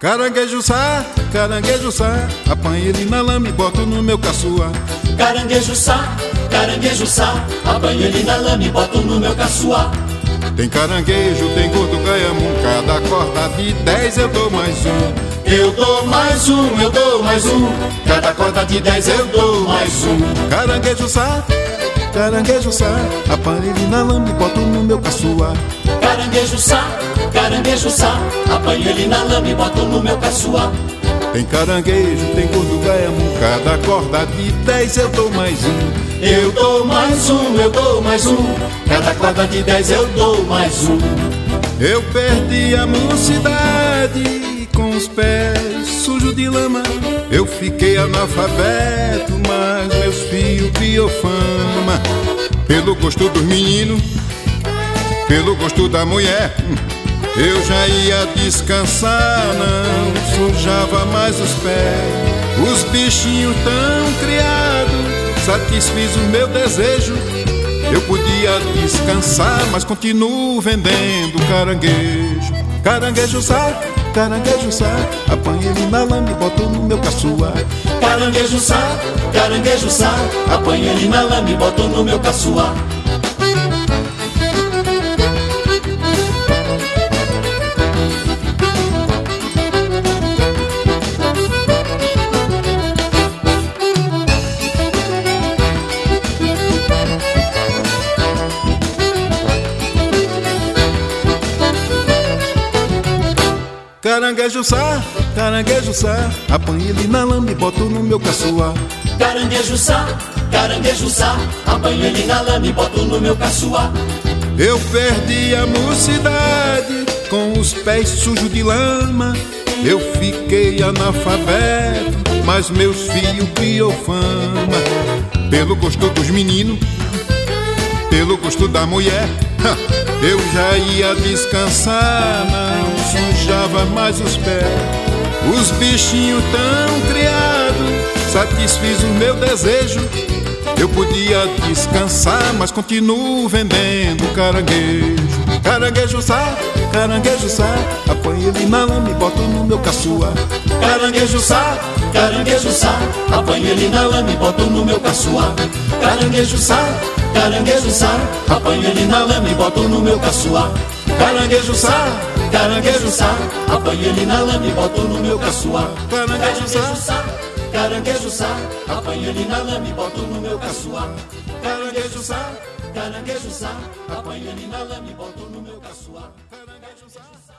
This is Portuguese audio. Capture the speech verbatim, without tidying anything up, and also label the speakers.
Speaker 1: Caranguejo sá, caranguejo sá, apanho ele na lama e boto no meu caçoar.
Speaker 2: Caranguejo sá, caranguejo sá, apanho ele na lama e boto no meu caçoar.
Speaker 1: Tem caranguejo, tem gordo gaiamum, cada corda de dez eu dou mais um.
Speaker 2: Eu dou mais um, eu dou mais um, cada corda de dez eu dou mais um.
Speaker 1: Caranguejo sá, caranguejo sá, apanho ele na lama e boto no meu caçoar.
Speaker 2: Caranguejo sá, caranguejo sá, apanho ele na lama e boto no meu caçoar.
Speaker 1: Tem caranguejo, tem gordo gaiamum, cada corda de dez eu dou mais um.
Speaker 2: Eu dou mais um, eu dou mais um, cada corda de dez eu dou mais um.
Speaker 1: Eu perdi a mocidade com os pés sujos de lama. Eu fiquei analfabeto, mas meus filhos criou fama. Pelo gosto dos meninos, pelo gosto da mulher, eu já ia descansar, não sujava mais os pés. Os bichinhos tão criados, satisfiz o meu desejo. Eu podia descansar, mas continuo vendendo caranguejo. Caranguejo sá, caranguejo sá, apanho ele na lama e boto no meu caçoar.
Speaker 2: Caranguejo sá, caranguejo sá, apanho ele na lama e boto no meu caçoar.
Speaker 1: Caranguejo sá, caranguejo sá, apanho ele na lama e boto no meu caçoar.
Speaker 2: Caranguejo sá, caranguejo sá, apanho ele na lama e boto no meu caçoar.
Speaker 1: Eu perdi a mocidade com os pés sujos de lama. Eu fiquei analfabeto, mas meus filhos criou fama. Pelo gosto dos meninos, pelo gosto da mulher, eu já ia descansar, não sujava mais os pés. Os bichinhos tão criados, satisfiz o meu desejo. Eu podia descansar, mas continuo vendendo caranguejo. Caranguejo sá, caranguejo sá, apanho ele na lama e boto no meu caçoar.
Speaker 2: Caranguejo sá, caranguejo sá, apanho ele na lama e boto no meu caçoar. Caranguejo sá, caranguejo sá, apanho ele na lama e boto no meu caçoar. Caranguejo sá, caranguejo sá, apanho ele na lama e boto no meu caçoar. Caranguejo sá, caranguejo sá, apanho ele na lama e boto no meu caçoar. Caranguejo sá, caranguejo sá, apanho ele na lama e boto no meu caçoar. Caranguejo sá.